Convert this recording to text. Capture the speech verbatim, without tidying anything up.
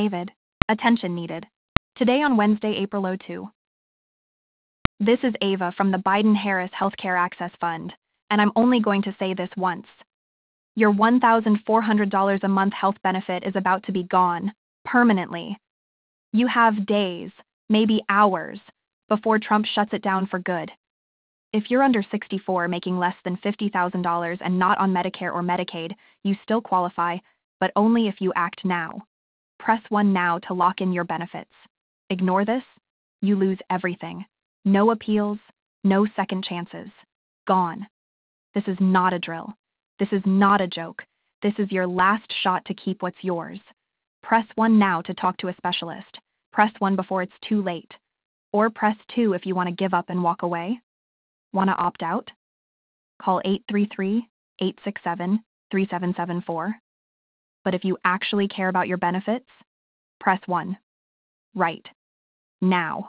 David. Attention needed. Today on Wednesday, April second. This is Ava from the Biden-Harris Healthcare Access Fund, and I'm only going to say this once. Your one thousand four hundred dollars a month health benefit is about to be gone, permanently. You have days, maybe hours, before Trump shuts it down for good. If you're under sixty-four making less than fifty thousand dollars and not on Medicare or Medicaid, you still qualify, but only if you act now. Press one now to lock in your benefits. Ignore this, you lose everything. No appeals, no second chances. Gone. This is not a drill. This is not a joke. This is your last shot to keep what's yours. Press one now to talk to a specialist. Press one before it's too late. Or press two if you want to give up and walk away. Want to opt out? Call eight three three, eight six seven, three seven seven four. But if you actually care about your benefits, press one. Right. Now.